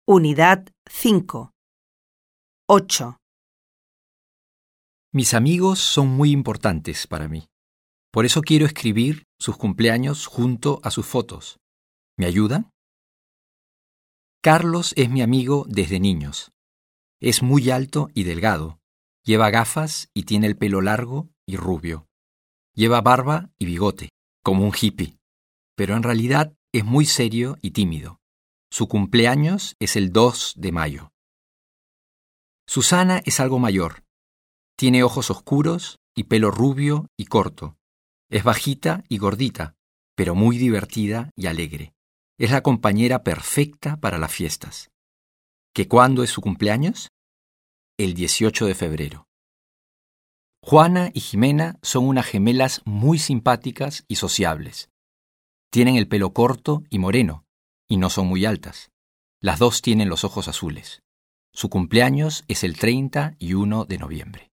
Unidad 5. 8. Mis amigos son muy importantes para mí. Por eso quiero escribir sus cumpleaños junto a sus fotos. ¿Me ayudan? Carlos es mi amigo desde niños. Es muy alto y delgado. Lleva gafas y tiene el pelo largo y rubio. Lleva barba y bigote, como un hippie. Pero en realidad es muy serio y tímido. Su cumpleaños es el 2 de mayo. Susana es algo mayor. Tiene ojos oscuros y pelo rubio y corto. Es bajita y gordita, pero muy divertida y alegre. Es la compañera perfecta para las fiestas. ¿Que cuándo es su cumpleaños? El 18 de febrero. Juana y Jimena son unas gemelas muy simpáticas y sociables. Tienen el pelo corto y moreno, y no son muy altas. Las dos tienen los ojos azules. Su cumpleaños es el 31 de noviembre.